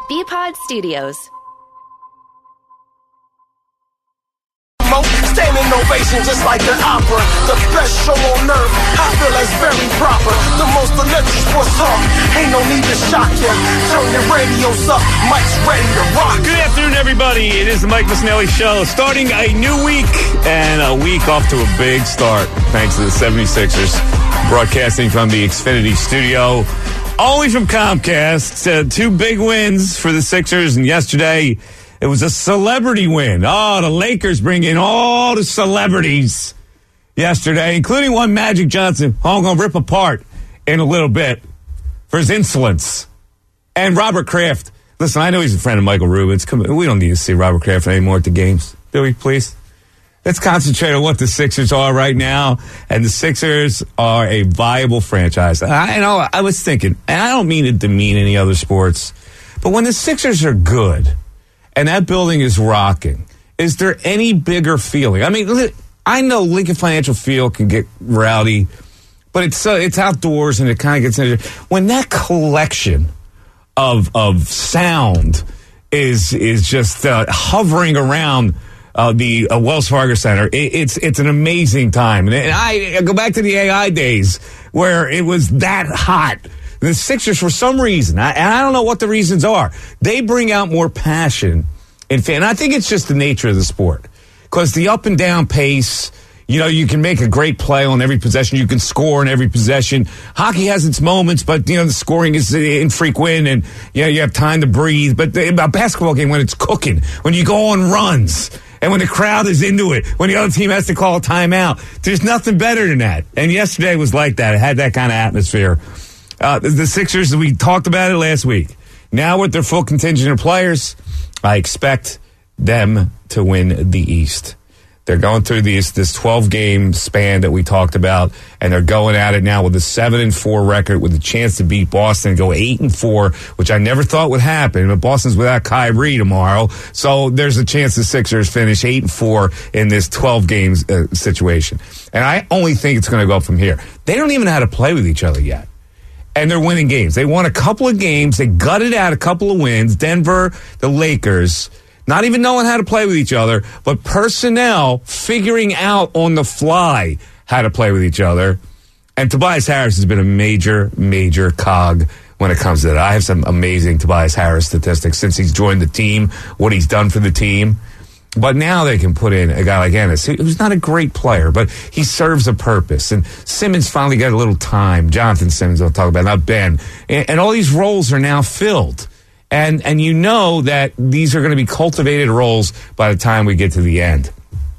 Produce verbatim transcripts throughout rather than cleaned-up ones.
B-Pod Studios. Standing ovation just like an opera. The best show on earth, I feel that's very proper. The most electric sports talk, ain't no need to shock ya. Turn your radios up, Mike's ready to rock. Good afternoon, everybody. It is the Mike Missanelli Show. Starting a new week, and a week off to a big start, thanks to the seventy-sixers. Broadcasting from the Xfinity studio, only from Comcast. Uh, two big wins for the Sixers, and yesterday it was a celebrity win. Oh, the Lakers bring in all the celebrities yesterday, including one Magic Johnson, who I'm going to rip apart in a little bit for his insolence. And Robert Kraft. Listen, I know he's a friend of Michael Rubin's. Come on, we don't need to see Robert Kraft anymore at the games, do we, please? Let's concentrate on what the Sixers are right now. And the Sixers are a viable franchise. I know, I was thinking, and I don't mean to demean any other sports, but when the Sixers are good, and that building is rocking, is there any bigger feeling? I mean, I know Lincoln Financial Field can get rowdy, but it's uh, it's outdoors and it kind of gets... When that collection of of sound is is just uh, hovering around uh, the uh, Wells Fargo Center, it, it's it's an amazing time. And I, I go back to the A I days where it was that hot. The Sixers, for some reason, I, and I don't know what the reasons are, they bring out more passion in fan. And I think it's just the nature of the sport. Because the up and down pace, you know, you can make a great play on every possession. You can score in every possession. Hockey has its moments, but, you know, the scoring is infrequent and, you know, you have time to breathe. But the, a basketball game, when it's cooking, when you go on runs, and when the crowd is into it, when the other team has to call a timeout, there's nothing better than that. And yesterday was like that. It had that kind of atmosphere. Uh, the Sixers, we talked about it last week. Now with their full contingent of players, I expect them to win the East. They're going through these, this twelve-game span that we talked about, and they're going at it now with a seven and four record with a chance to beat Boston and go eight and four, which I never thought would happen. But Boston's without Kyrie tomorrow, so there's a chance the Sixers finish eight and four in this twelve-game uh, situation. And I only think it's going to go up from here. They don't even know how to play with each other yet. And they're winning games. They won a couple of games. They gutted out a couple of wins. Denver, the Lakers, not even knowing how to play with each other, but personnel figuring out on the fly how to play with each other. And Tobias Harris has been a major, major cog when it comes to that. I have some amazing Tobias Harris statistics since he's joined the team, what he's done for the team. But now they can put in a guy like Ennis, who's not a great player, but he serves a purpose. And Simmons finally got a little time. Jonathan Simmons, I'll talk about, not Ben. And, and all these roles are now filled. And and you know that these are going to be cultivated roles by the time we get to the end.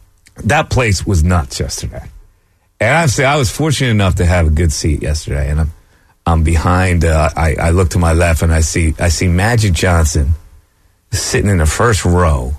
That place was nuts yesterday. And I say I was fortunate enough to have a good seat yesterday. And I'm I'm behind. Uh, I, I look to my left and I see I see Magic Johnson sitting in the first row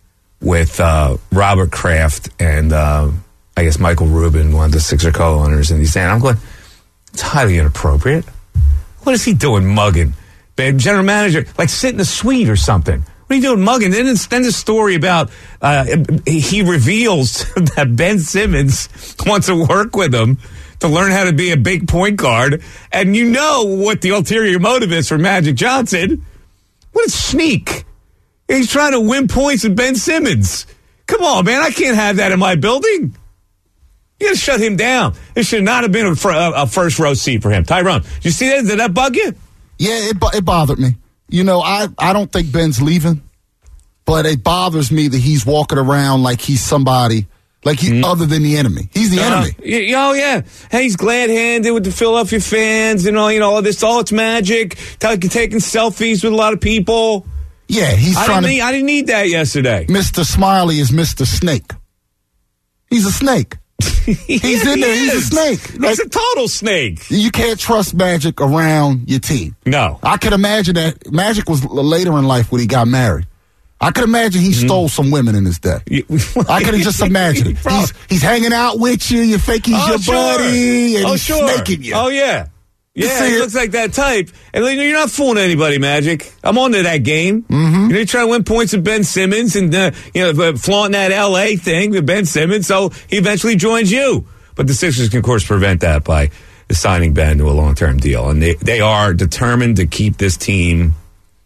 with uh, Robert Kraft and uh, I guess Michael Rubin, one of the Sixer co-owners, and he's saying, I'm going, it's highly inappropriate. What is he doing mugging? The general manager, like sit in a suite or something. What are you doing mugging? Then then the story about uh, he reveals that Ben Simmons wants to work with him to learn how to be a big point guard, and you know what the ulterior motive is for Magic Johnson. What a sneak. He's trying to win points with Ben Simmons. Come on, man. I can't have that in my building. You got to shut him down. It should not have been a, a first row seat for him. Tyrone, did you see that? Did that bug you? Yeah, it, it bothered me. You know, I, I don't think Ben's leaving, but it bothers me that he's walking around like he's somebody, like he, mm. other than the enemy. He's the uh, enemy. Oh, yeah. Hey, he's glad-handed with the Philadelphia fans and all, you know, all this. Oh, it's Magic. Taking selfies with a lot of people. Yeah, he's I trying didn't to... Need, I didn't need that yesterday. Mister Smiley is Mister Snake. He's a snake. He's in there. He's a snake. Like, he's a total snake. You can't trust Magic around your team. No. I could imagine that Magic was later in life when he got married. I could imagine he mm-hmm. stole some women in his day. I could have just imagined it. He's, he's hanging out with you. You think he's oh, your sure. buddy, and oh, he's sure. snaking you. Oh, yeah. Yeah, he looks like that type. And you're not fooling anybody, Magic. I'm on to that game. Mm-hmm. You're trying to win points with Ben Simmons and, uh, you know, flaunting that L A thing with Ben Simmons, so he eventually joins you. But the Sixers can, of course, prevent that by signing Ben to a long-term deal. And they, they are determined to keep this team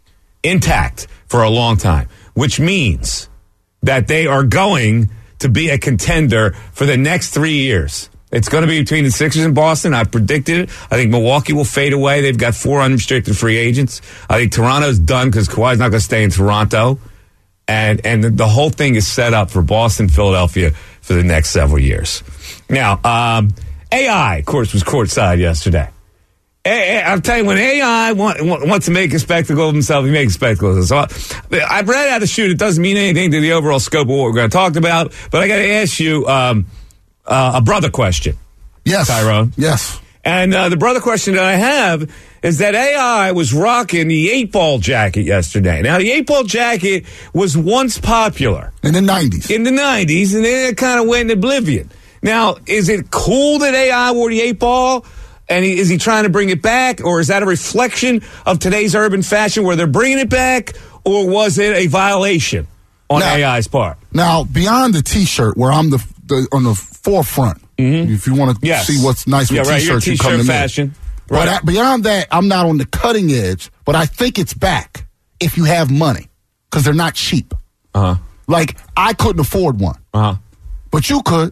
intact for a long time, which means that they are going to be a contender for the next three years. It's going to be between the Sixers and Boston. I've predicted it. I think Milwaukee will fade away. They've got four unrestricted free agents. I think Toronto's done because Kawhi's not going to stay in Toronto. And and the whole thing is set up for Boston, Philadelphia for the next several years. Now, um, A I, of course, was courtside yesterday. A- A- I'm telling you, when A I want, want, wants to make a spectacle of himself, he makes a spectacle of himself. So I, I've read out the shoot. It doesn't mean anything to the overall scope of what we're going to talk about. But I got to ask you um, uh, a brother question. Yes. Tyrone. Yes. And uh, the brother question that I have is that A I was rocking the eight ball jacket yesterday. Now, the eight ball jacket was once popular. In the nineties. In the nineties, and then it kind of went in oblivion. Now, is it cool that A I wore the eight ball? And he, is he trying to bring it back? Or is that a reflection of today's urban fashion where they're bringing it back? Or was it a violation on now, A I's part? Now, beyond the T-shirt, where I'm the, the on the forefront, mm-hmm. if you want to yes. see what's nice with yeah, right. T-shirts, Your you come to T-shirt me. fashion. Right. But I, beyond that, I'm not on the cutting edge, but I think it's back if you have money because they're not cheap. Uh-huh. Like, I couldn't afford one, uh-huh. but you could.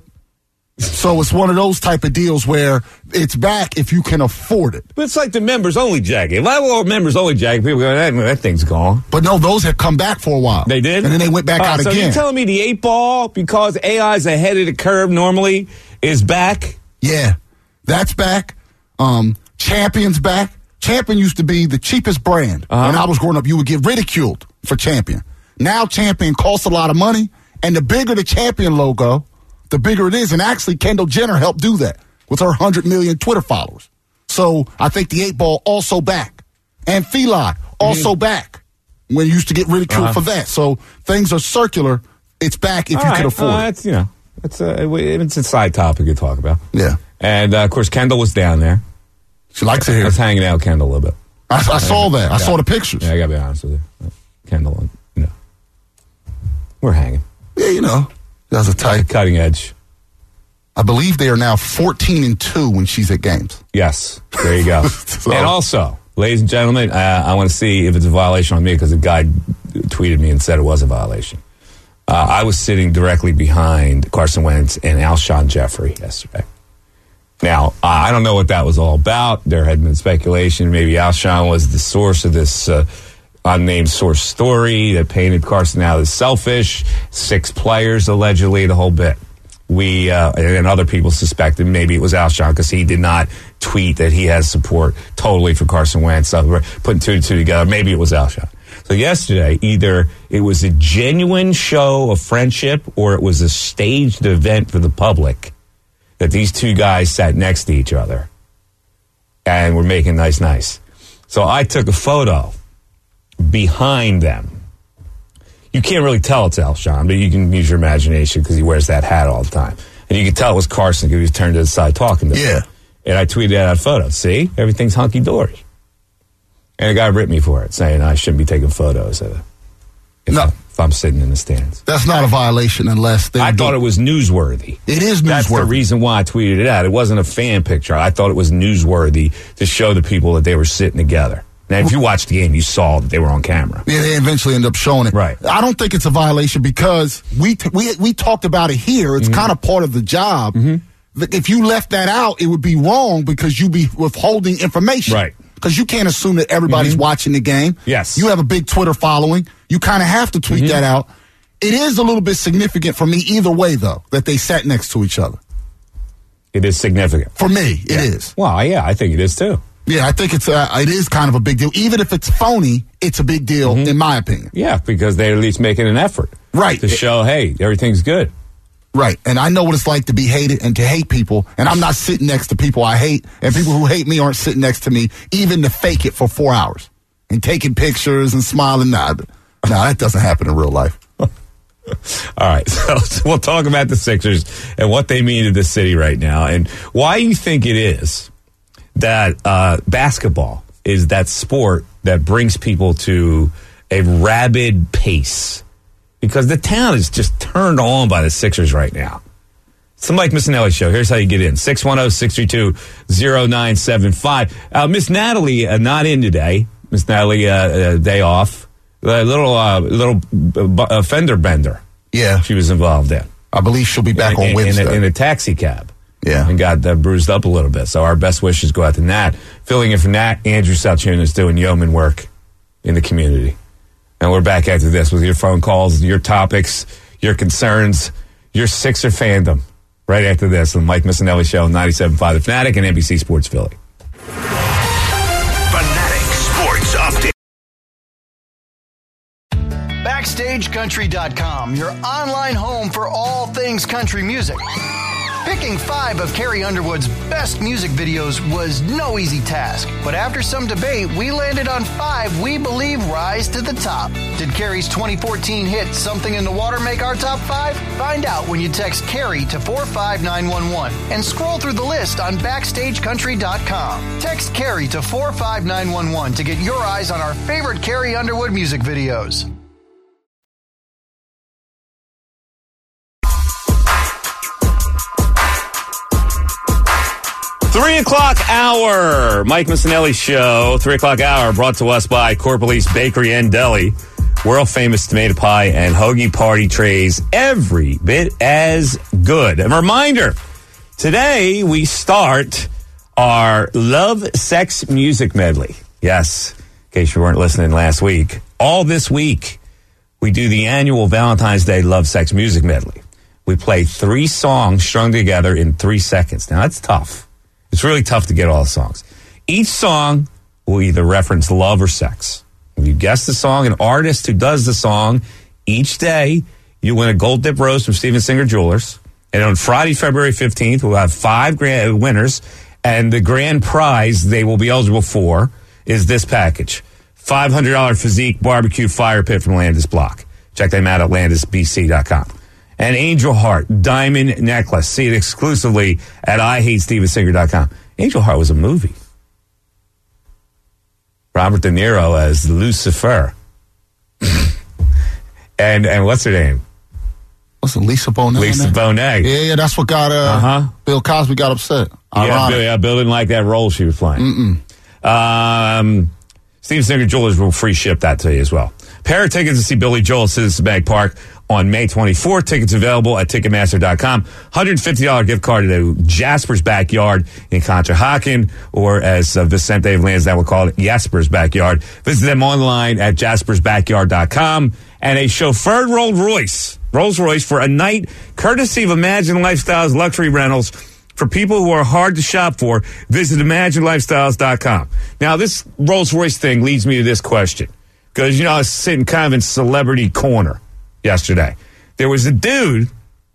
So it's one of those type of deals where it's back if you can afford it. But it's like the members-only jacket. If I wore members-only jacket, people go, that, that thing's gone. But no, those have come back for a while. They did? And then they went back All out right, so again. So you're telling me the eight ball, because A I's ahead of the curve normally, is back? Yeah, that's back. Um, Champion's back. Champion used to be the cheapest brand. Uh-huh. When I was growing up, you would get ridiculed for Champion. Now Champion costs a lot of money, and the bigger the Champion logo, the bigger it is. And actually, Kendall Jenner helped do that with her one hundred million Twitter followers. So I think the eight ball also back. And Feli also mm-hmm. back when you used to get ridiculed uh-huh. for that. So things are circular. It's back if All you right. can afford uh, it. It's, you know, it's a, it's a side topic to talk about. Yeah. And, uh, of course, Kendall was down there. She likes it here. I was hanging out with Kendall a little bit. I, I saw that. I yeah. saw the pictures. Yeah, I got to be honest with you. Kendall, you know, we're hanging. Yeah, you know, that's a tight. Cutting edge. I believe they are now fourteen and two when she's at games. Yes, there you go. so. And also, ladies and gentlemen, uh, I want to see if it's a violation on me because a guy tweeted me and said it was a violation. Uh, I was sitting directly behind Carson Wentz and Alshon Jeffrey yesterday. Now, uh, I don't know what that was all about. There had been speculation maybe Alshon was the source of this uh, unnamed source story that painted Carson out as selfish. Six players, allegedly, the whole bit. We uh, and other people suspected maybe it was Alshon because he did not tweet that he has support totally for Carson Wentz. So we're putting two and two together. Maybe it was Alshon. So yesterday, either it was a genuine show of friendship or it was a staged event for the public that these two guys sat next to each other and were making nice, nice. So I took a photo behind them. You can't really tell it's Alshon, but you can use your imagination because he wears that hat all the time. And you can tell it was Carson because he was turned to the side talking to him. Yeah. And I tweeted out a photo. See? Everything's hunky-dory. And a guy ripped me for it, saying I shouldn't be taking photos of it if, no. I, if I'm sitting in the stands. That's not a violation unless they I do. thought it was newsworthy. It is newsworthy. That's the reason why I tweeted it out. It wasn't a fan picture. I thought it was newsworthy to show the people that they were sitting together. Now, if you watched the game, you saw that they were on camera. Yeah, they eventually end up showing it. Right. I don't think it's a violation because we t- we we talked about it here. It's mm-hmm. kind of part of the job. Mm-hmm. If you left that out, it would be wrong because you'd be withholding information. Right. Because you can't assume that everybody's mm-hmm. watching the game. Yes. You have a big Twitter following. You kind of have to tweet mm-hmm. that out. It is a little bit significant for me either way, though, that they sat next to each other. It is significant. For me, yeah. it is. Well, yeah, I think it is, too. Yeah, I think it's uh, it is kind of a big deal. Even if it's phony, it's a big deal, mm-hmm. in my opinion. Yeah, because they're at least making an effort. Right. To show, hey, everything's good. Right. And I know what it's like to be hated and to hate people. And I'm not sitting next to people I hate. And people who hate me aren't sitting next to me, even to fake it for four hours. And taking pictures and smiling. Nah, nah that doesn't happen in real life. All right. So, so we'll talk about the Sixers and what they mean to the city right now. And why you think it is that uh, basketball is that sport that brings people to a rabid pace. Because the town is just turned on by the Sixers right now. It's the Mike Missinelli Show. Here's how you get in. six one zero, six three two, zero nine seven five. Uh, Miss Natalie, uh, not in today. Miss Natalie, uh, uh, day off. a little, uh, little uh, fender bender. Yeah. She was involved in. I believe she'll be back in, on Wednesday. In a, in a taxi cab. Yeah. And got uh, bruised up a little bit. So our best wishes go out to Nat. Filling in for Nat, Andrew Saltuna is doing yeoman work in the community. And we're back after this with your phone calls, your topics, your concerns, your Sixer fandom. Right after this on the Mike Missanelli Show on ninety-seven point five The Fanatic and N B C Sports Philly. Fanatic Sports Update. Backstage Country dot com, your online home for all things country music. Picking five of Carrie Underwood's best music videos was no easy task, but after some debate, we landed on five we believe rise to the top. Did Carrie's twenty fourteen hit Something in the Water make our top five? Find out when you text Carrie to four five nine one one and scroll through the list on Backstage Country dot com. Text Carrie to four five nine one one to get your eyes on our favorite Carrie Underwood music videos. Three o'clock hour, Mike Missanelli Show. Three o'clock hour brought to us by Corporalease Bakery and Deli. World famous tomato pie and hoagie party trays, every bit as good. A reminder, today we start our Love, Sex, Music medley. Yes, in case you weren't listening last week. All this week, we do the annual Valentine's Day Love, Sex, Music medley. We play three songs strung together in three seconds. Now, that's tough. It's really tough to get all the songs. Each song will either reference love or sex. If you guess the song, an artist who does the song each day, you win a gold dip rose from Steven Singer Jewelers. And on Friday, February fifteenth, we'll have five grand winners. And the grand prize they will be eligible for is this package. five hundred dollars Physique Barbecue Fire Pit from Landis Block. Check them out at landis b c dot com. An Angel Heart diamond necklace. See it exclusively at I hate steven singer dot com. Angel Heart was a movie. Robert De Niro as Lucifer. and and what's her name? What's it, Lisa Bonet? Lisa Bonet. Yeah, yeah, that's what got uh, uh-huh. Bill Cosby got upset. Yeah Bill, yeah, Bill didn't like that role she was playing. Mm-mm. Um, Steven Singer Jewelers will free ship that to you as well. Pair of tickets to see Billy Joel at Citizens Bank Park on May twenty-fourth. Tickets available at ticketmaster dot com. one hundred fifty dollars gift card to Jasper's Backyard in Conshohocken, or as uh, Vicente of Lansdowne would call it, Jasper's Backyard. Visit them online at jaspers backyard dot com. And a chauffeured Rolls Royce, Rolls Royce for a night, courtesy of Imagine Lifestyles Luxury Rentals. For people who are hard to shop for, visit imagine lifestyles dot com. Now, this Rolls Royce thing leads me to this question. Because, you know, I was sitting kind of in celebrity corner yesterday. There was a dude,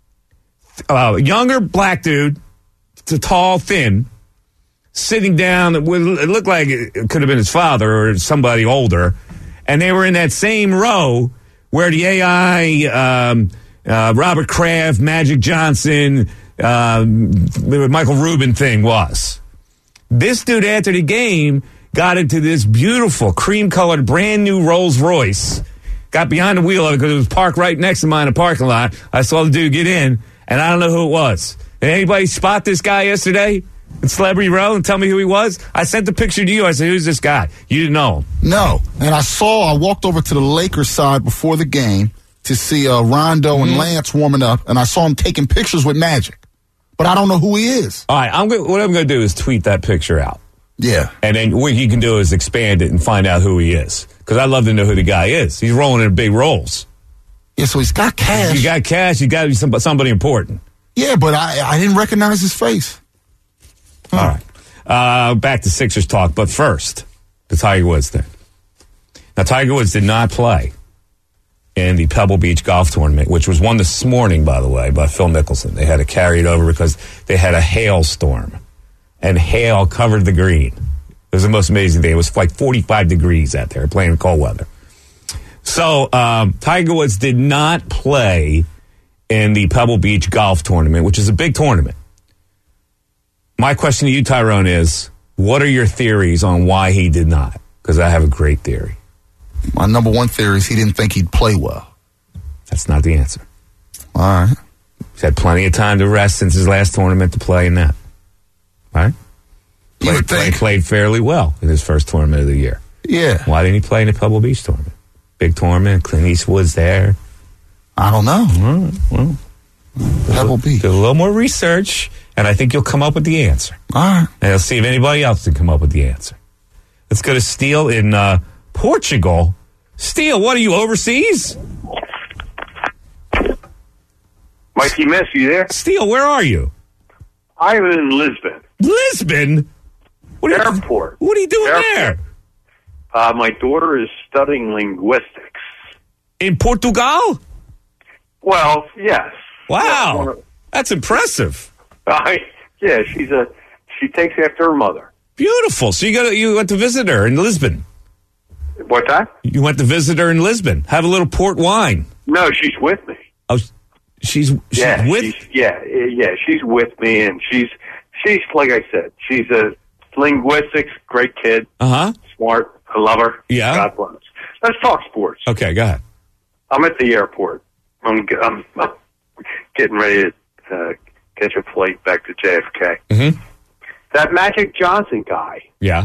a younger black dude, tall, thin, sitting down with, it looked like it could have been his father or somebody older, and they were in that same row where the A I, um, uh, Robert Kraft, Magic Johnson, uh, Michael Rubin thing was. This dude, after the game, got into this beautiful cream-colored, brand-new Rolls Royce. Got behind the wheel of it because it was parked right next to mine in the parking lot. I saw the dude get in, and I don't know who it was. Did anybody spot this guy yesterday in Celebrity Row and tell me who he was? I sent the picture to you. I said, who's this guy? You didn't know him. No. And I saw, I walked over to the Lakers side before the game to see uh, Rondo mm-hmm. and Lance warming up, and I saw him taking pictures with Magic. But I don't know who he is. All right, I'm gonna, what I'm going to do is tweet that picture out. Yeah. And then what you can do is expand it and find out who he is. Because I'd love to know who the guy is. He's rolling in big rolls. Yeah, so he's got cash. You got cash, you got to be somebody, somebody important. Yeah, but I, I didn't recognize his face. Huh. All right. Uh, back to Sixers talk. But first, the Tiger Woods thing. Now, Tiger Woods did not play in the Pebble Beach Golf Tournament, which was won this morning, by the way, by Phil Mickelson. They had to carry it over because they had a hailstorm. And hail covered the green. It was the most amazing thing. It was like forty-five degrees out there, playing in cold weather. So, um, Tiger Woods did not play in the Pebble Beach Golf Tournament, which is a big tournament. My question to you, Tyrone, is what are your theories on why he did not? Because I have a great theory. My number one theory is he didn't think he'd play well. That's not the answer. All right. He's had plenty of time to rest since his last tournament to play in that. All right? You would Played, think. played fairly well in his first tournament of the year. Yeah. Why didn't he play in the Pebble Beach tournament? Big tournament. Clint Eastwood's there. I don't know. All right, well, Pebble Beach. do a little more research, and I think you'll come up with the answer. All right. And let's see if anybody else can come up with the answer. Let's go to Steele in uh, Portugal. Steele, what are you, overseas? Mikey Miss, you there? Steele, where are you? I'm in Lisbon. Lisbon? What are Airport. You, what are you doing Airport. there? Uh, my daughter is studying linguistics. In Portugal? Well, yes. Wow. Well, That's impressive. I, yeah, she's a she takes after her mother. Beautiful. So you got you went to visit her in Lisbon. What's that? You went to visit her in Lisbon. Have a little port wine. No, she's with me. Oh, she's, she's yeah, with. she's, yeah, yeah, she's with me, and she's she's like I said, she's a linguistics great kid. Uh huh. Smart. I love her. Yeah. God bless. Let's talk sports. Okay, go ahead. I'm at the airport. I'm, I'm, I'm getting ready to uh, catch a flight back to J F K. Mm-hmm. That Magic Johnson guy. Yeah.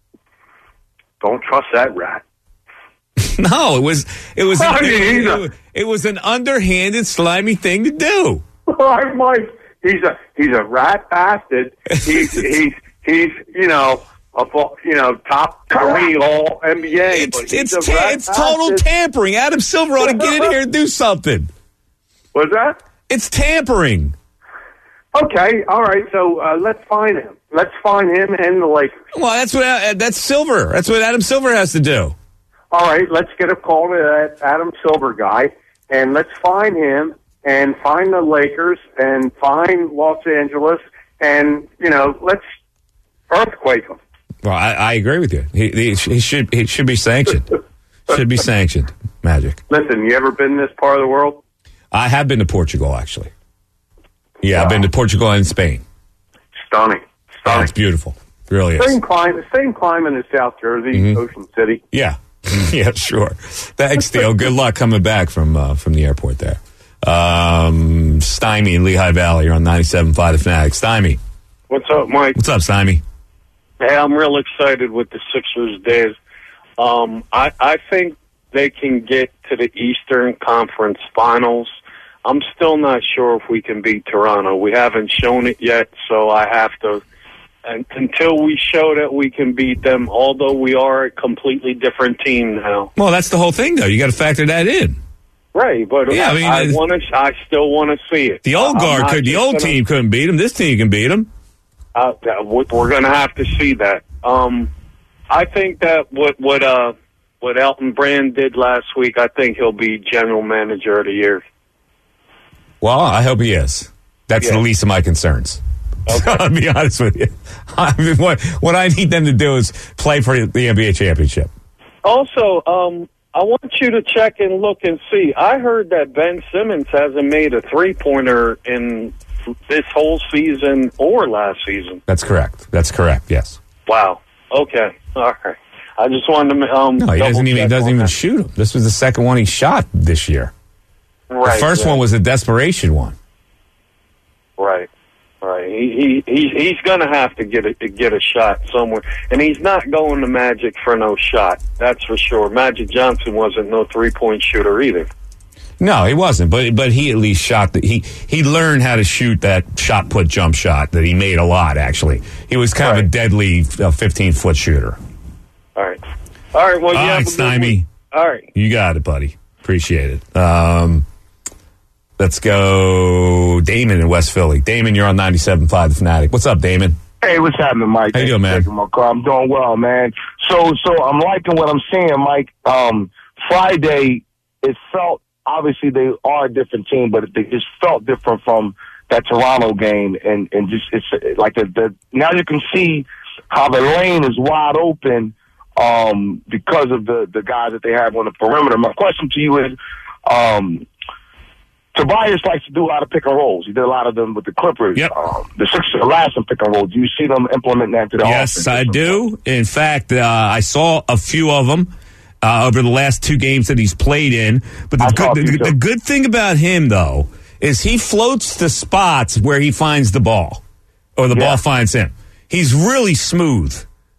Don't trust that rat. No, it was it was I mean, it, he's a- it, it was an underhanded, slimy thing to do. I'm like, he's a he's a rat bastard. He's he's he's you know a ball- you know top three all N B A. It's but he's it's a ta- rat it's total bastard. tampering. Adam Silver ought to get in here and do something. What's that? It's tampering. Okay, all right. So uh, let's find him. Let's find him and the Lakers. Well, that's what uh, that's Silver. That's what Adam Silver has to do. All right, let's get a call to that Adam Silver guy, and let's find him and find the Lakers and find Los Angeles, and you know, let's earthquake them. Well, I, I agree with you. He, he, he should he should be sanctioned. Should be sanctioned. Magic. Listen, you ever been in this part of the world? I have been to Portugal, actually. Yeah, Wow. I've been to Portugal and Spain. Stunning, Oh, stunning. it's beautiful. It really is. Same climate, same climate as South Jersey, Mhm. Ocean City. Yeah. Yeah, sure. Thanks, Steele. Good luck coming back from uh, from the airport there. Um, Stymie in Lehigh Valley. You're on ninety-seven point five The Fanatic. Stymie. What's up, Mike? What's up, Stymie? Hey, I'm real excited with the Sixers days. Um, I, I think they can get to the Eastern Conference Finals. I'm still not sure if we can beat Toronto. We haven't shown it yet, so I have to. And until we show that we can beat them, although we are a completely different team now. Well, that's the whole thing, though. You got to factor that in. Right, but Yeah, I I, mean, I, it's- want to. I still want to see it. The old I'm guard not could. The just old gonna- team couldn't beat him. This team can beat him. Uh, we're going to have to see that. Um, I think that what what uh what Elton Brand did last week, I think he'll be general manager of the year. Well, I hope he is. That's Yeah. the least of my concerns. Okay. I'll be honest with you. I mean, what what I need them to do is play for the N B A championship. Also, um, I want you to check and look and see. I heard that Ben Simmons hasn't made a three pointer in this whole season or last season. That's correct. That's correct. Yes. Wow. Okay. All right. I just wanted to um. No, he doesn't even. He double-check doesn't on even that. shoot him. This was the second one he shot this year. Right, the first right. one was a desperation one. Right, right. He he, he he's going to have to get a get a shot somewhere, and he's not going to Magic for no shot. That's for sure. Magic Johnson wasn't no three point shooter either. No, he wasn't. But but he at least shot. The, he he learned how to shoot that shot put jump shot that he made a lot. Actually, he was kind of a Right. deadly fifteen foot shooter. All right, all right. Well, All you right, have a good Stymie. week. All right. You got it, buddy. Appreciate it. Um, let's go, Damon in West Philly. Damon, you're on ninety-seven point five The Fanatic. What's up, Damon? Hey, what's happening, Mike? How you doing, man? Thanks for taking my call. I'm doing well, man. So, so I'm liking what I'm seeing, Mike. Um, Friday, it felt obviously they are a different team, but they just felt different from that Toronto game, and and just it's like the, the now you can see how the lane is wide open um, because of the the guys that they have on the perimeter. My question to you is. Um, Tobias likes to do a lot of pick and rolls. He did a lot of them with the Clippers. Yep. Um, the Sixers are last in pick and roll. Do you see them implement that to the offense? Yes, I do. In fact, uh, I saw a few of them uh, over the last two games that he's played in. But the I saw good, a few, the, the too. good thing about him, though, is he floats to spots where he finds the ball or the Yeah. ball finds him. He's really smooth.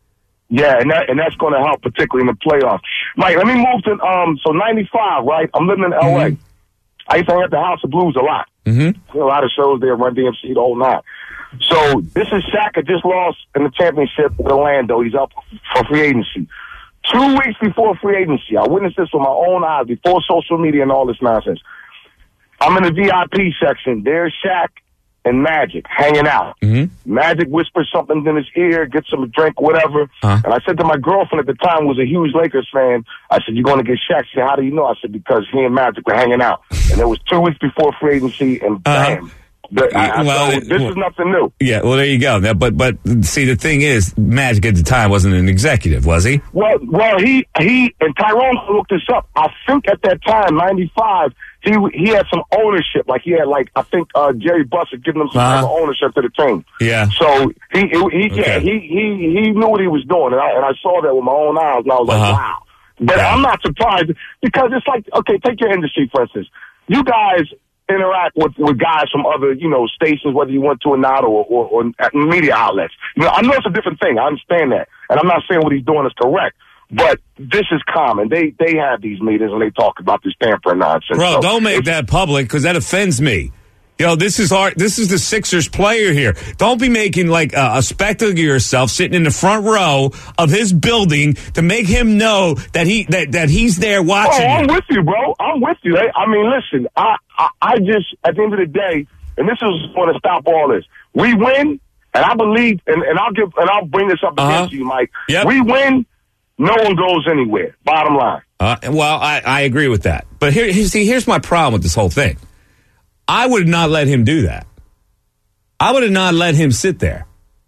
Yeah, and that and that's going to help, particularly in the playoffs. Mike, let me move to um. So ninety-five, right? I'm living in L A. Mm-hmm. I used to hang at the House of Blues a lot. Mm-hmm. A lot of shows there, Run D M C, the whole nine. So this is Shaq had just lost in the championship with Orlando. He's up for free agency. Two weeks before free agency, I witnessed this with my own eyes, before social media and all this nonsense. I'm in the V I P section. There's Shaq and Magic hanging out. Mm-hmm. Magic whispers something in his ear, gets him a drink, whatever. Uh-huh. And I said to my girlfriend at the time, who was a huge Lakers fan, I said, "You're going to get Shaq." She said, "How do you know?" I said, "Because he and Magic were hanging out." And it was two weeks before free agency, and bam. Uh-huh. The, I, well, so this well, is nothing new. Yeah, well, there you go. Now, but but see, the thing is, Magic at the time wasn't an executive, was he? Well, well, he he and Tyrone looked this up. I think at that time, ninety-five, he he had some ownership. Like he had like I think uh, Jerry Buss had given him some uh-huh. type of ownership to the team. Yeah. So he he he, Okay. yeah, he he he knew what he was doing, and I and I saw that with my own eyes, and I was like, Uh-huh. wow. But Yeah. I'm not surprised because it's like, okay, take your industry for instance. You guys interact with, with guys from other, you know, stations, whether you want to or not, or, or, or media outlets. You know, I know it's a different thing. I understand that. And I'm not saying what he's doing is correct. But this is common. They they have these meetings and they talk about this tampering nonsense. Bro, So don't make that public because that offends me. You know, this is hard. This is the Sixers player here. Don't be making like a, a spectacle of yourself sitting in the front row of his building to make him know that he that, that he's there watching. Oh, I'm you. with you, bro. I'm with you. I mean, listen, I, I I just at the end of the day, and this is going to stop all this. We win, and I believe, and, and I'll give and I'll bring this up Uh-huh. against you, Mike. Yep. We win, no one goes anywhere. Bottom line. Uh, well, I, I agree with that. But here, here, see, here's my problem with this whole thing. I would not let him do that. I would have not let him sit there.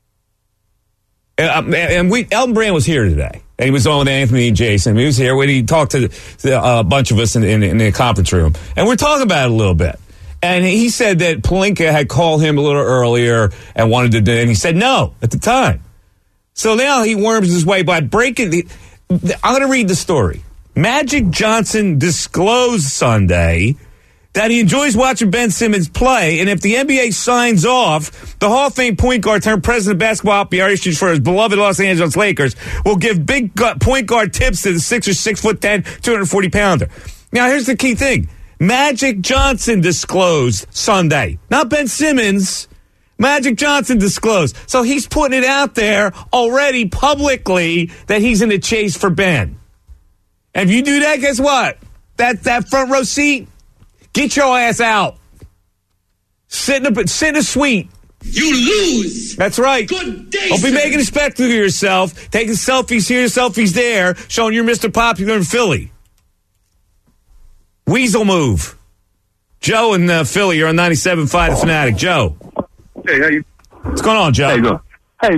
Uh, and we, Elton Brand was here today, and he was on with Anthony and Jason. He was here when he talked to, to uh, a bunch of us in, in, in the conference room, and we're talking about it a little bit. And he said that Pelinka had called him a little earlier and wanted to do, and he said no at the time. So now he worms his way by breaking the. I'm going to read the story. Magic Johnson disclosed Sunday that he enjoys watching Ben Simmons play, and if the N B A signs off, the Hall of Fame point guard turned president of basketball operations for his beloved Los Angeles Lakers will give big gu- point guard tips to the Sixers six foot ten, two hundred forty pounder. Now, here's the key thing. Magic Johnson disclosed Sunday, not Ben Simmons. Magic Johnson disclosed. So he's putting it out there already publicly that he's in the chase for Ben. And if you do that, guess what? That that front row seat, get your ass out. Sit in a, sit in a suite. You lose. That's right. Good day, Don't be sir. making a spectacle of yourself, taking selfies here, selfies there, showing you're Mister Popular in Philly. Weasel move. Joe in uh, Philly, you're on ninety-seven point five The Fanatic. Joe. Hey, how you? What's going on, Joe? How you doing? Hey,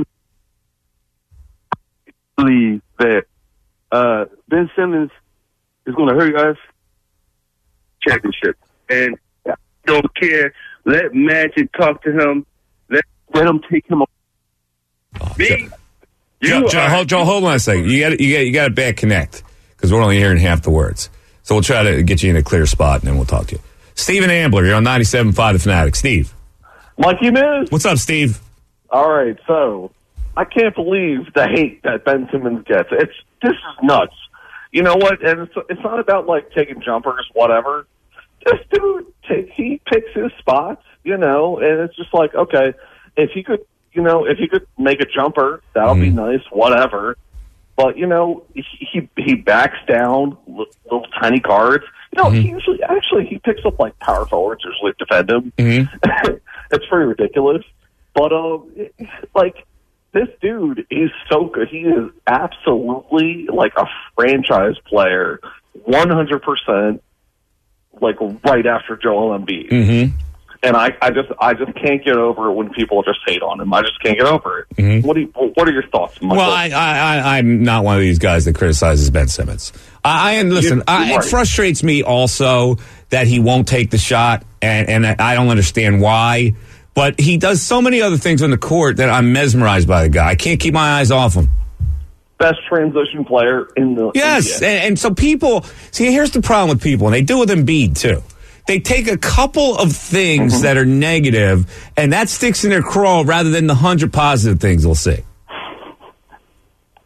I believe that uh, Ben Simmons is going to hurt us championship, and don't care. Let Magic talk to him. Let let him take him. Oh, Me, Joe, you Joe, are- hold, Joe, hold on a second. You got you got you got a bad connect because we're only hearing half the words. So we'll try to get you in a clear spot and then we'll talk to you. Stephen Ambler, you're on ninety-seven point five The Fanatic. Steve. Mikey Miz. What's up, Steve? All right, so I can't believe the hate that Ben Simmons gets. It's this is nuts. You know what? And it's, it's not about like taking jumpers, whatever. This dude, take, he picks his spots, you know, and it's just like, okay, if he could, you know, if he could make a jumper, that'll Mm. be nice, whatever. But you know, he he, he backs down little, little tiny guards. You know, Mm-hmm. he usually actually he picks up like power forwards usually to defend him. Mm-hmm. It's pretty ridiculous. But, um, like, this dude is so good. He is absolutely, like, a franchise player, one hundred percent, like, right after Joel Embiid. Mm-hmm. And I, I just I just can't get over it when people just hate on him. I just can't get over it. Mm-hmm. What do you, What are your thoughts, Michael? Well, I, I, I, I'm not one of these guys that criticizes Ben Simmons. I, I and listen, You're I, it right. frustrates me also that he won't take the shot, and, and I don't understand why. But he does so many other things on the court that I'm mesmerized by the guy. I can't keep my eyes off him. Best transition player in the Yes, N B A. and, and so people, see, here's the problem with people, and they do with Embiid too. They take a couple of things Mm-hmm. that are negative, and that sticks in their craw rather than the hundred positive things they'll see.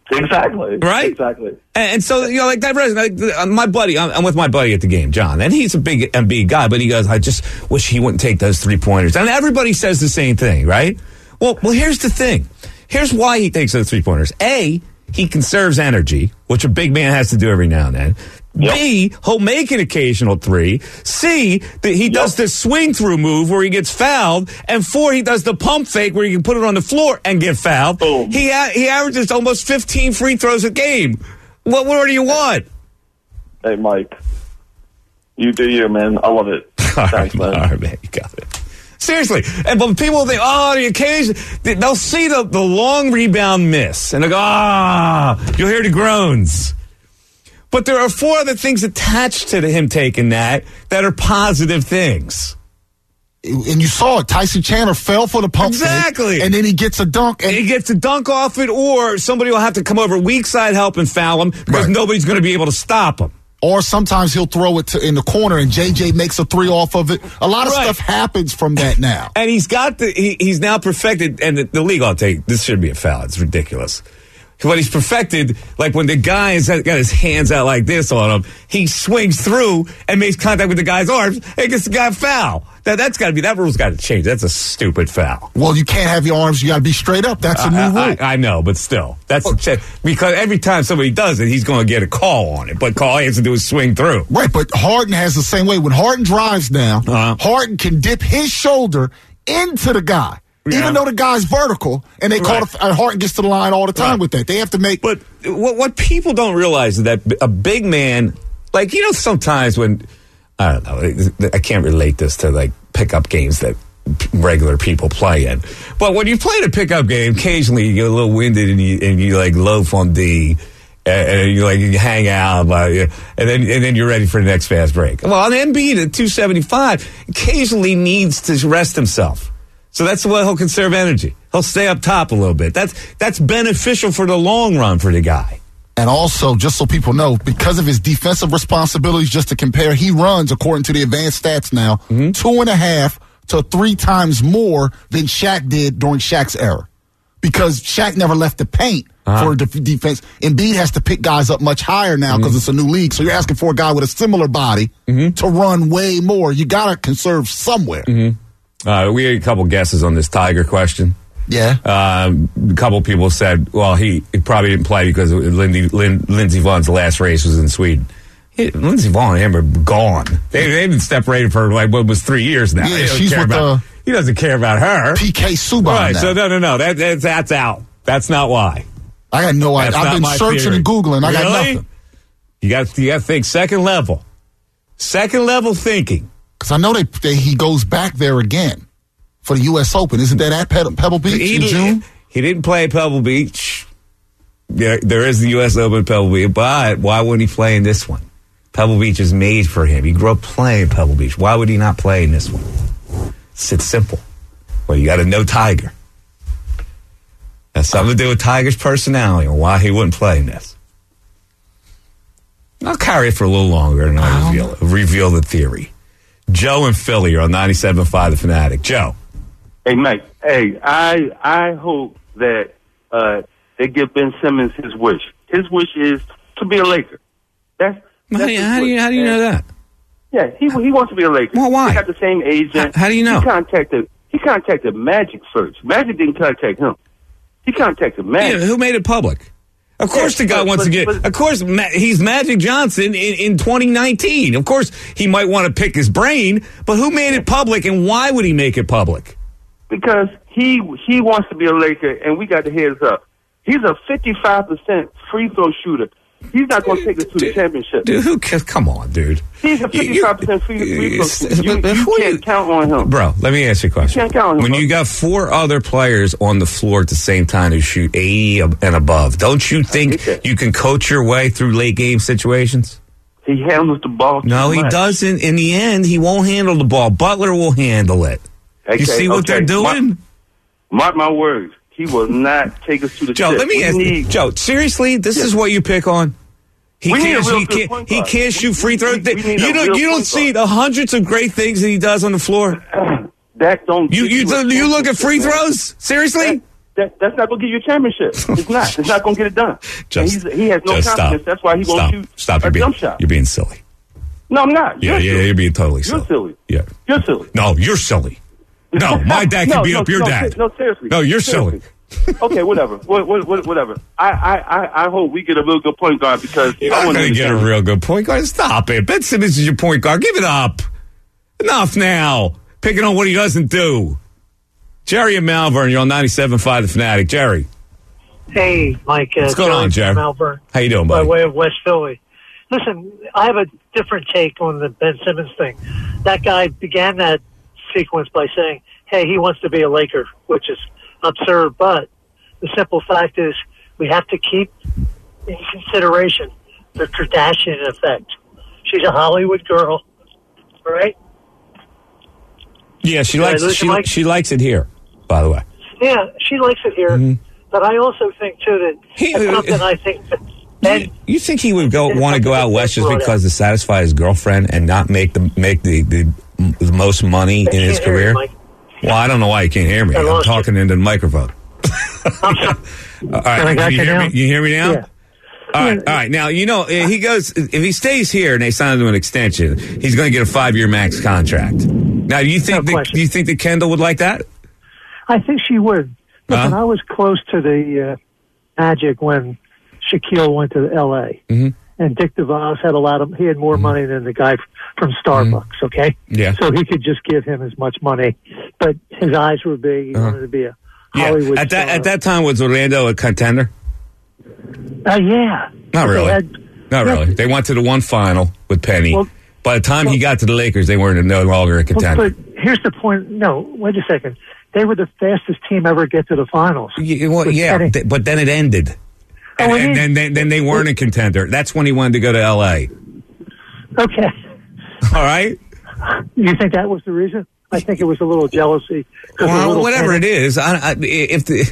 Exactly. Right? Exactly. And, and so, you know, like that, like, my buddy, I'm, I'm with my buddy at the game, John, and he's a big M B guy, but he goes, I just wish he wouldn't take those three-pointers. And everybody says the same thing, right? Well, well, here's the thing. Here's why he takes those three-pointers. A, he conserves energy, which a big man has to do every now and then. Yep. B, he'll make an occasional three. C, that he does yep. this swing-through move where he gets fouled. And four, he does the pump fake where he can put it on the floor and get fouled. Boom. He a- he averages almost fifteen free throws a game. What more do you want? Hey, Mike. You do you, man. I love it. All Thanks, right, man. All right, man. You got it. Seriously. And but people think, oh, the occasion, they'll see the, the long rebound miss. And they'll go, ah, you'll hear the groans. But there are four other things attached to him taking that that are positive things. And you saw it. Tyson Chandler fell for the pump exactly. fake, and then he gets a dunk. And he gets a dunk off it, or somebody will have to come over weak side help and foul him because right. nobody's going to be able to stop him. Or sometimes he'll throw it to, in the corner, and J J makes a three off of it. A lot of right. stuff happens from that now. And he's got the he, he's now perfected, and the, the league, I'll take, this should be a foul. It's ridiculous. But he's perfected, like when the guy has got his hands out like this on him, he swings through and makes contact with the guy's arms and gets the guy foul. That, that's got to be, that rule's got to change. That's a stupid foul. Well, you can't have your arms, you got to be straight up. That's a new I, rule. I, I know, but still. That's oh. a, because every time somebody does it, he's going to get a call on it. But all he has to do is swing through. Right, but Harden has the same way. When Harden drives now, uh-huh. Harden can dip his shoulder into the guy. Yeah. Even though the guy's vertical, and they right. call it, Harden gets to the line all the time right. with that. They have to make. But what, what people don't realize is that a big man, like, you know, sometimes when, I don't know, I can't relate this to like pickup games that regular people play in. But when you play a pickup game, occasionally you get a little winded and you, and you like loaf on D. And you like you hang out, and then and then you're ready for the next fast break. Well, on Embiid at two seventy-five, occasionally needs to rest himself. So that's the way he'll conserve energy. He'll stay up top a little bit. That's that's beneficial for the long run for the guy. And also, just so people know, because of his defensive responsibilities, just to compare, he runs, according to the advanced stats now, mm-hmm. two and a half to three times more than Shaq did during Shaq's era. Because Shaq never left the paint uh-huh. for def- defense. Embiid has to pick guys up much higher now because mm-hmm. it's a new league. So you're asking for a guy with a similar body mm-hmm. to run way more. You got to conserve somewhere. Mm-hmm. Uh, we had a couple guesses on this Tiger question. Yeah. Um, a couple people said, well, he, he probably didn't play because Lindy, Lin, Lindsey Vohn's last race was in Sweden. He, Lindsey Vonn and him are gone. They, they've been separated for like what was three years now. Yeah, she's with about, the he doesn't care about her. P K Subban. Right, now. so no, no, no. That, that's, that's out. That's not why. I got no idea. I've been searching theory. and Googling. I really? got nothing. You got, you got to think second level. Second level thinking. Because I know they, they he goes back there again for the U S Open. Isn't that at Pe- Pebble Beach he, in June? He didn't play at Pebble Beach. There, there is the U S Open at Pebble Beach, but why wouldn't he play in this one? Pebble Beach is made for him. He grew up playing Pebble Beach. Why would he not play in this one? It's, it's simple. Well, you got to know Tiger. That's something to do with Tiger's personality and why he wouldn't play in this. I'll carry it for a little longer and I'll reveal, reveal the theory. Joe and Philly are on ninety-seven point five The Fanatic. Joe. Hey, Mike. Hey, I I hope that uh, they give Ben Simmons his wish. His wish is to be a Laker. That's, that's how, do you, how, do you, how do you know that? Yeah, he he wants to be a Laker. Well, why? They got the same agent. How, how do you know? He contacted he contacted Magic first. Magic didn't contact him. He contacted Magic. Yeah, who made it public? Of course, yeah, the guy but, wants but, to get. But, of course, Ma- he's Magic Johnson in, in twenty nineteen. Of course, he might want to pick his brain, but who made it public, and why would he make it public? Because he he wants to be a Laker, and we got the heads up. He's a fifty-five percent free throw shooter. He's not going to take us to dude, the championship. Dude, who cares? Come on, dude. He's a fifty-five percent free, free throw shooter. You, you can't you, count on him. Bro, let me ask you a question. You can't count on him, when bro. you got four other players on the floor at the same time who shoot eighty and above, don't you think you can coach your way through late game situations? He handles the ball too No, he much. doesn't. In the end, he won't handle the ball. Butler will handle it. Okay, you see what okay. they're doing? Mark, mark my words. He will not take us to the Joe, ship. let me we ask need, you. Joe, seriously, this yeah. is what you pick on? He we can't, need a real he good can't, point he guard. can't shoot free throws. We, we need you a don't, real you don't point see guard. the hundreds of great things that he does on the floor? That don't You you, you, do, you look at free throws? Seriously? That, that, that's not going to get you a championship. It's not. It's not going to get it done. Just, and he's, he has no just confidence. Stop. That's why he won't Stop. shoot Stop. a You're being, jump shot. You're being silly. No, I'm not. Yeah, You're yeah, silly. you're being totally You're silly. silly. Yeah. You're silly. No, you're silly. No, my dad can no, beat no, up your no, dad. No, seriously. No, you're seriously. silly. Okay, whatever. What, what, what, whatever. I, I, I, I hope we get a real good point guard because You're I not want going to get a real good point guard. Stop it. Ben Simmons is your point guard. Give it up. Enough now. Picking on what he doesn't do. Jerry and Malvern, you're on ninety-seven point five The Fanatic. Jerry. Hey, Mike. Uh, What's going Jerry on, Jerry? Malvern. How you doing, By buddy? way of West Philly. Listen, I have a different take on the Ben Simmons thing. That guy began that sequence by saying, hey, he wants to be a Laker, which is absurd. But the simple fact is we have to keep in consideration the Kardashian effect. She's a Hollywood girl, right? Yeah, she Did I likes lose she, your mic? she likes it here, by the way. Yeah, she likes it here. Mm-hmm. But I also think, too, that He- it's something I think that Ben, You think he would go want to go out west just because to satisfy his girlfriend and not make the make the, the, the most money in his can't hear you, career? Mike. Well, I don't know why you can't hear me. I I'm lost talking into the microphone. All right, I got you you hear now? me? You hear me now? Yeah. All right, all right. Now you know if he goes. If he stays here and they sign him to an extension, he's going to get a five-year max contract. Now, do you think No that, question. do you think that Kendall would like that? I think she would. Listen, Huh? I was close to the uh, Magic when Shaquille went to L A Mhm. and Dick DeVos had a lot of. He had more money than the guy from Starbucks. Okay, Yeah. so he could just give him as much money, but his eyes were big. He Uh-huh. wanted to be a Yeah. Hollywood At that star. at that time, was Orlando a contender? Uh, yeah, Not But they really. had- Not yeah, really. They went to the one final with Penny. Well- By the time he well- got to the Lakers, they weren't no longer a well, contender. but here's the point. No, wait a second. They were the fastest team ever to get to the finals. Yeah, well, With yeah, Penny. th- but then it ended. Oh, And, it and is. then, then, then they weren't a contender. That's when he wanted to go to L A. Okay. All right? You think that was the reason? I think it was a little jealousy. 'cause of Well, little whatever Penny. it is, I, I, if the.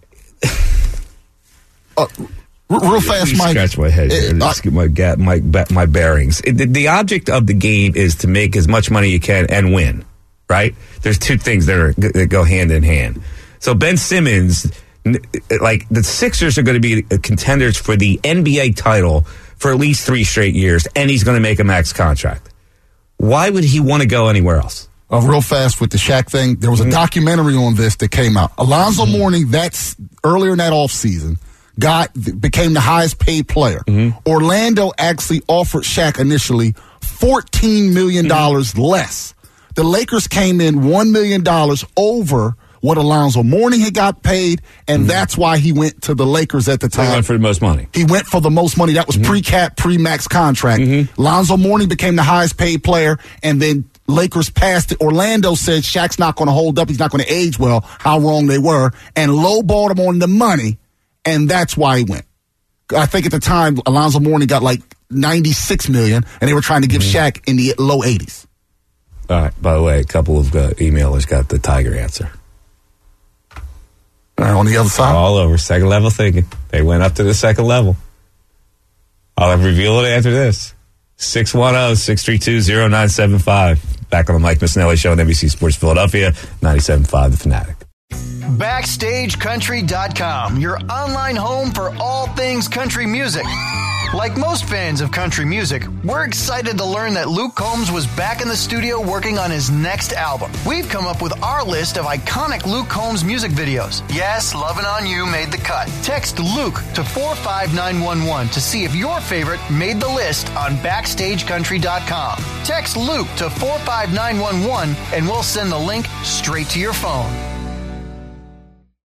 Uh, r- real fast, Please Mike. Scratch my head here. Uh, Let's get my, ga- my, ba- my bearings. It, the, the object of the game is to make as much money you can and win, right? There's two things that, are, that go hand in hand. So Ben Simmons, n- like the Sixers are going to be contenders for the N B A title for at least three straight years, and he's going to make a max contract. Why would he want to go anywhere else? Uh, real fast with the Shaq thing, there was a documentary on this that came out. Alonzo Mm-hmm. Mourning, that's earlier in that offseason, got became the highest paid player. Mm-hmm. Orlando actually offered Shaq initially fourteen million dollars Mm-hmm. less. The Lakers came in one million dollars over what Alonzo Mourning had got paid, and that's why he went to the Lakers at the Mm-hmm. He time. went for the most money. He went for the most money. That was pre-cap, pre-max contract. Lonzo Mourning became the highest paid player, and then Lakers passed it. Orlando said Shaq's not going to hold up. He's not going to age well. How wrong they were. And lowballed him on the money, and that's why he went. I think at the time, Alonzo Mourning got like ninety-six million dollars, and they were trying to give Shaq in the low eighties. All right. By the way, a couple of uh, emailers got the Tiger answer. Uh, on the other side? All over. Second level thinking. They went up to the second level. I'll reveal it after this. six one zero, six three two, zero nine seven five. Back on the Mike Missinelli Show on N B C Sports Philadelphia, ninety-seven point five The Fanatic. Backstage Country dot com, your online home for all things country music. Like most fans of country music, we're excited to learn that Luke Combs was back in the studio working on his next album. We've come up with our list of iconic Luke Combs music videos. Yes, Lovin' On You made the cut. Text Luke to four five nine one one to see if your favorite made the list on Backstage Country dot com. Text Luke to four five nine one one and we'll send the link straight to your phone.